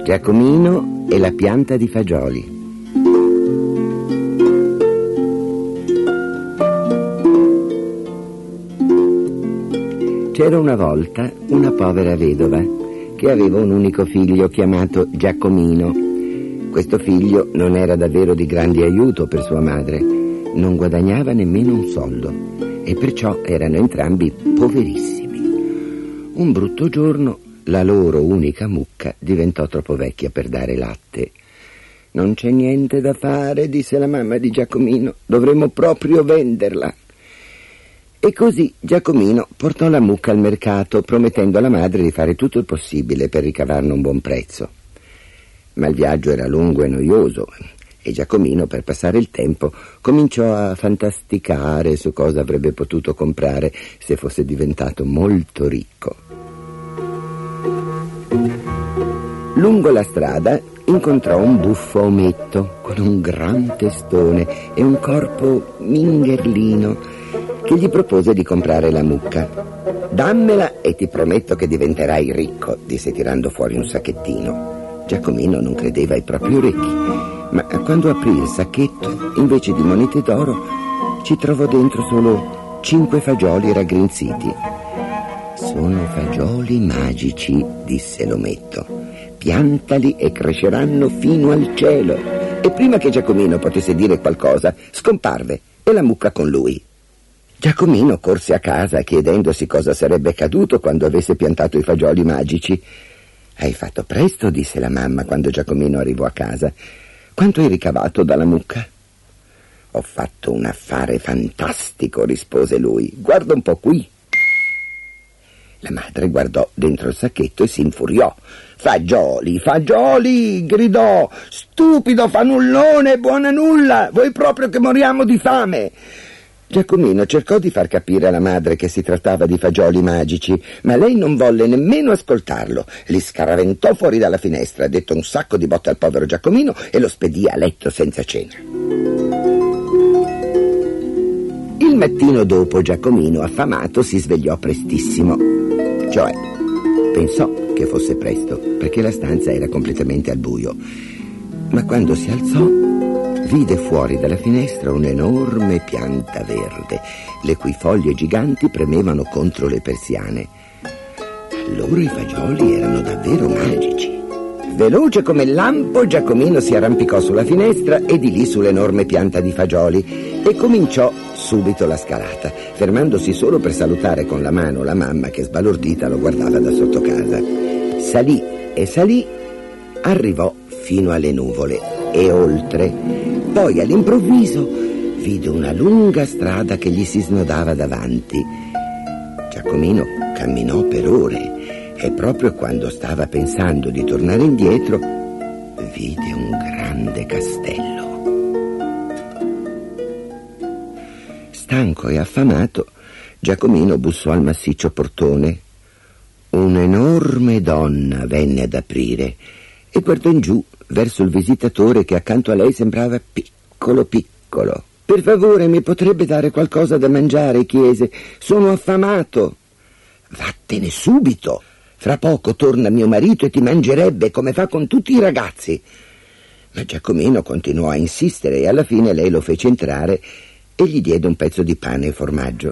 Giacomino e la pianta di fagioli. C'era una volta una povera vedova che aveva un unico figlio chiamato Giacomino. Questo figlio non era davvero di grande aiuto per sua madre, non guadagnava nemmeno un soldo e perciò erano entrambi poverissimi. Un brutto giorno la loro unica mucca diventò troppo vecchia per dare latte. «Non c'è niente da fare», disse la mamma di Giacomino, «dovremmo proprio venderla». E così Giacomino portò la mucca al mercato, promettendo alla madre di fare tutto il possibile per ricavarne un buon prezzo. Ma il viaggio era lungo e noioso e Giacomino, per passare il tempo, cominciò a fantasticare su cosa avrebbe potuto comprare se fosse diventato molto ricco. Lungo la strada incontrò un buffo ometto con un gran testone e un corpo mingherlino che gli propose di comprare la mucca. «Dammela e ti prometto che diventerai ricco», disse tirando fuori un sacchettino. Giacomino non credeva ai propri orecchi, ma quando aprì il sacchetto, invece di monete d'oro, ci trovò dentro solo 5 fagioli raggrinziti. «Sono fagioli magici», disse l'ometto. «Piantali e cresceranno fino al cielo». E prima che Giacomino potesse dire qualcosa, scomparve e la mucca con lui. Giacomino corse a casa chiedendosi cosa sarebbe accaduto quando avesse piantato i fagioli magici. «Hai fatto presto», disse la mamma quando Giacomino arrivò a casa. «Quanto hai ricavato dalla mucca?» «Ho fatto un affare fantastico», rispose lui. «Guarda un po' qui». La madre guardò dentro il sacchetto e si infuriò. «Fagioli, fagioli!» gridò. «Stupido fannullone, buona nulla! Vuoi proprio che moriamo di fame?» Giacomino cercò di far capire alla madre che si trattava di fagioli magici, ma lei non volle nemmeno ascoltarlo. Li scaraventò fuori dalla finestra, dette un sacco di botte al povero Giacomino e lo spedì a letto senza cena. Il mattino dopo Giacomino, affamato, si svegliò prestissimo. Cioè, pensò che fosse presto, perché la stanza era completamente al buio. Ma quando si alzò, vide fuori dalla finestra un'enorme pianta verde, le cui foglie giganti premevano contro le persiane. Allora i fagioli erano davvero magici. Veloce come il lampo, Giacomino si arrampicò sulla finestra e di lì sull'enorme pianta di fagioli e cominciò subito la scalata, fermandosi solo per salutare con la mano la mamma che sbalordita lo guardava da sotto casa. Salì e salì, arrivò fino alle nuvole e oltre. Poi all'improvviso vide una lunga strada che gli si snodava davanti. Giacomino camminò per ore e proprio quando stava pensando di tornare indietro vide un grande castello. Stanco e affamato, Giacomino bussò al massiccio portone. Un'enorme donna venne ad aprire e guardò in giù verso il visitatore che accanto a lei sembrava piccolo piccolo. «Per favore, mi potrebbe dare qualcosa da mangiare?» chiese. «Sono affamato». «Vattene subito! Fra poco torna mio marito e ti mangerebbe come fa con tutti i ragazzi». Ma Giacomino continuò a insistere e alla fine lei lo fece entrare e gli diede un pezzo di pane e formaggio.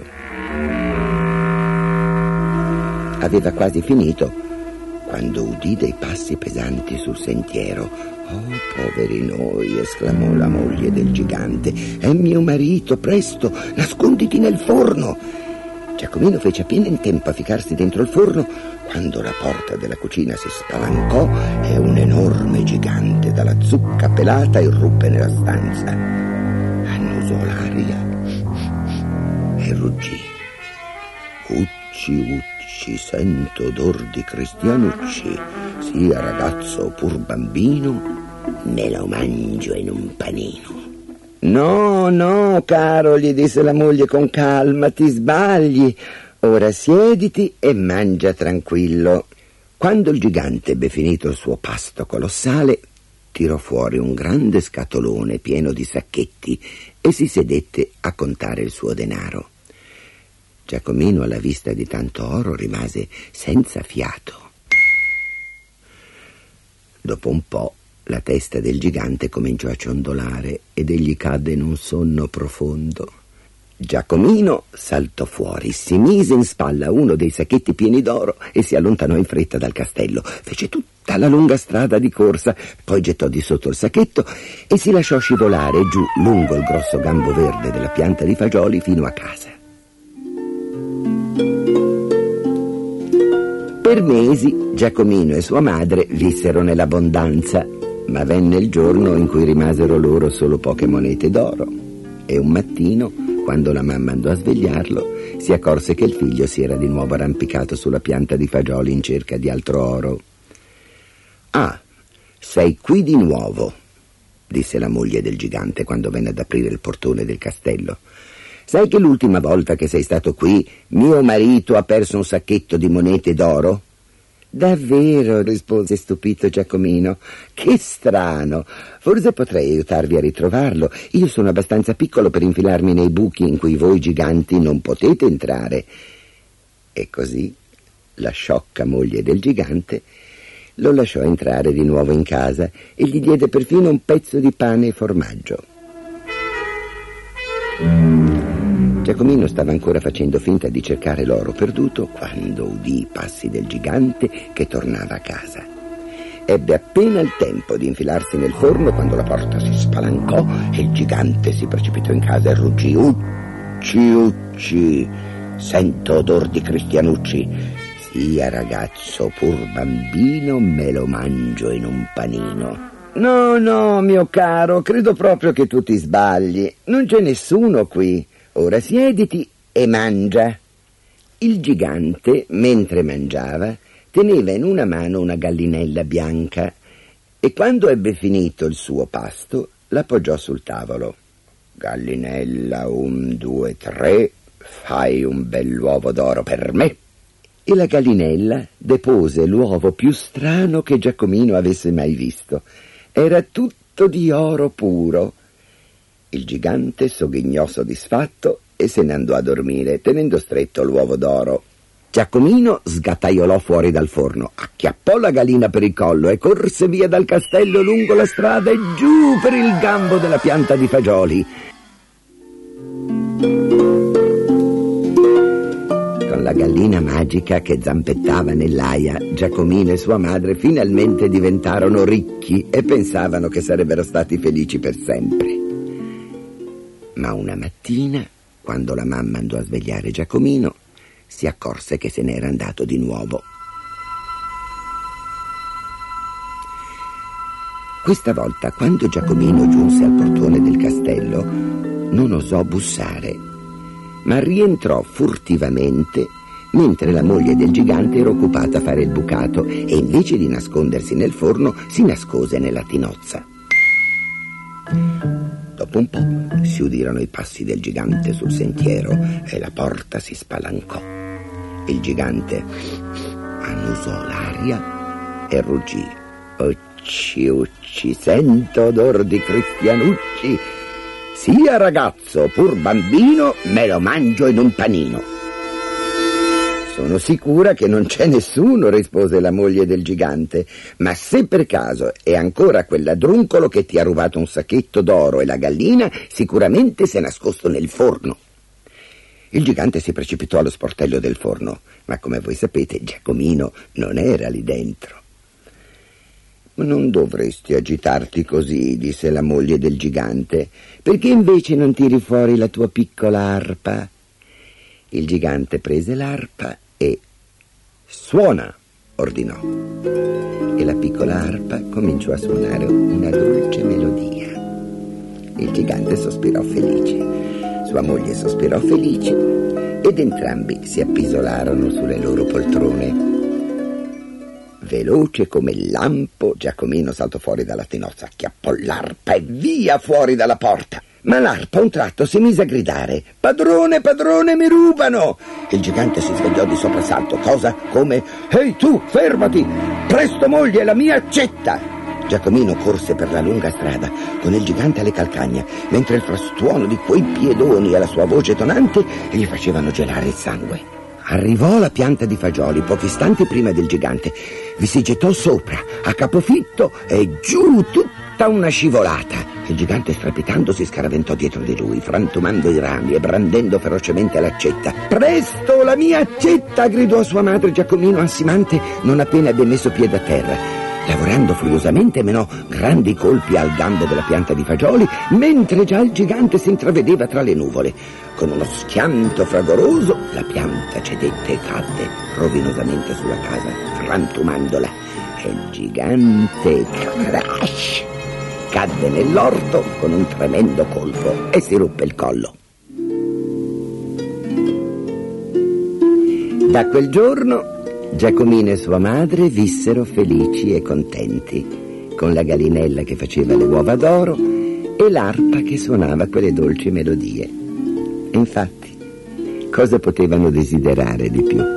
Aveva quasi finito quando udì dei passi pesanti sul sentiero. «Oh, poveri noi!» esclamò la moglie del gigante. «È mio marito, presto, nasconditi nel forno!» Giacomino fece appena in tempo a ficarsi dentro il forno quando la porta della cucina si spalancò e un enorme gigante dalla zucca pelata irruppe nella stanza. Annusò l'aria e ruggì. «Ucci, ucci, sento odor di cristianucci, sia ragazzo o pur bambino, me lo mangio in un panino». «No, no, caro», gli disse la moglie con calma, «ti sbagli. Ora siediti e mangia tranquillo». Quando il gigante ebbe finito il suo pasto colossale, tirò fuori un grande scatolone pieno di sacchetti e si sedette a contare il suo denaro. Giacomino, alla vista di tanto oro, rimase senza fiato. Dopo un po' la testa del gigante cominciò a ciondolare ed egli cadde in un sonno profondo. Giacomino saltò fuori, si mise in spalla uno dei sacchetti pieni d'oro e si allontanò in fretta dal castello. Fece tutta la lunga strada di corsa, poi gettò di sotto il sacchetto e si lasciò scivolare giù lungo il grosso gambo verde della pianta di fagioli fino a casa. Per mesi Giacomino e sua madre vissero nell'abbondanza, ma venne il giorno in cui rimasero loro solo poche monete d'oro e un mattino, quando la mamma andò a svegliarlo, si accorse che il figlio si era di nuovo arrampicato sulla pianta di fagioli in cerca di altro oro. «Ah, sei qui di nuovo», disse la moglie del gigante quando venne ad aprire il portone del castello. «Sai che l'ultima volta che sei stato qui mio marito ha perso un sacchetto di monete d'oro?» «Davvero?» rispose stupito Giacomino. «Che strano! Forse potrei aiutarvi a ritrovarlo. Io sono abbastanza piccolo per infilarmi nei buchi in cui voi giganti non potete entrare». E così la sciocca moglie del gigante lo lasciò entrare di nuovo in casa e gli diede perfino un pezzo di pane e formaggio. Giacomino stava ancora facendo finta di cercare l'oro perduto quando udì i passi del gigante che tornava a casa. Ebbe appena il tempo di infilarsi nel forno quando la porta si spalancò e il gigante si precipitò in casa e ruggì: «Ucci, ucci, sento odor di cristianucci. Sia ragazzo pur bambino, me lo mangio in un panino». «No, no, mio caro, credo proprio che tu ti sbagli. Non c'è nessuno qui. Ora siediti e mangia». Il gigante, mentre mangiava, teneva in una mano una gallinella bianca e quando ebbe finito il suo pasto l'appoggiò sul tavolo. «Gallinella, 1, 2, 3, fai un bell'uovo d'oro per me». E la gallinella depose l'uovo più strano che Giacomino avesse mai visto. Era tutto di oro puro. Il gigante sogghignò soddisfatto e se ne andò a dormire, tenendo stretto l'uovo d'oro. Giacomino sgattaiolò fuori dal forno, acchiappò la gallina per il collo e corse via dal castello lungo la strada e giù per il gambo della pianta di fagioli. Con la gallina magica che zampettava nell'aia, Giacomino e sua madre finalmente diventarono ricchi e pensavano che sarebbero stati felici per sempre. Ma una mattina, quando la mamma andò a svegliare Giacomino, si accorse che se n'era andato di nuovo. Questa volta, quando Giacomino giunse al portone del castello, non osò bussare, ma rientrò furtivamente mentre la moglie del gigante era occupata a fare il bucato e invece di nascondersi nel forno si nascose nella tinozza. Dopo un po' si udirono i passi del gigante sul sentiero e la porta si spalancò. Il gigante annusò l'aria e ruggì: «Ucci, ucci, sento odor di cristianucci. Sia ragazzo pur bambino, me lo mangio in un panino». «Sono sicura che non c'è nessuno», rispose la moglie del gigante, «ma se per caso è ancora quel ladruncolo che ti ha rubato un sacchetto d'oro e la gallina, sicuramente si è nascosto nel forno». Il gigante si precipitò allo sportello del forno, ma come voi sapete Giacomino non era lì dentro. «Non dovresti agitarti così», disse la moglie del gigante, «perché invece non tiri fuori la tua piccola arpa?» Il gigante prese l'arpa e «Suona!» ordinò. E la piccola arpa cominciò a suonare una dolce melodia. Il gigante sospirò felice, sua moglie sospirò felice ed entrambi si appisolarono sulle loro poltrone. Veloce come il lampo, Giacomino saltò fuori dalla tinozza, acchiappò l'arpa e via fuori dalla porta. Ma l'arpa a un tratto si mise a gridare: «Padrone, padrone, mi rubano!» Il gigante si svegliò di soprassalto. «Cosa? Come? Ehi tu, fermati! Presto moglie, la mia accetta!» Giacomino corse per la lunga strada con il gigante alle calcagna, mentre il frastuono di quei piedoni e la sua voce tonante gli facevano gelare il sangue. arrivò la pianta di fagioli pochi istanti prima del gigante. Vi si gettò sopra a capofitto e giù tutta una scivolata. Il gigante, strepitando, si scaraventò dietro di lui, frantumando i rami e brandendo ferocemente l'accetta. «Presto, la mia accetta!» gridò sua madre Giacomino ansimante non appena ebbe messo piede a terra. Lavorando furiosamente menò grandi colpi al gambo della pianta di fagioli, mentre già il gigante si intravedeva tra le nuvole. Con uno schianto fragoroso la pianta cedette e cadde rovinosamente sulla casa, frantumandola. E il gigante, crash, cadde nell'orto con un tremendo colpo e si ruppe il collo. Da quel giorno Giacomino e sua madre vissero felici e contenti, con la gallinella che faceva le uova d'oro e l'arpa che suonava quelle dolci melodie. Infatti, cosa potevano desiderare di più?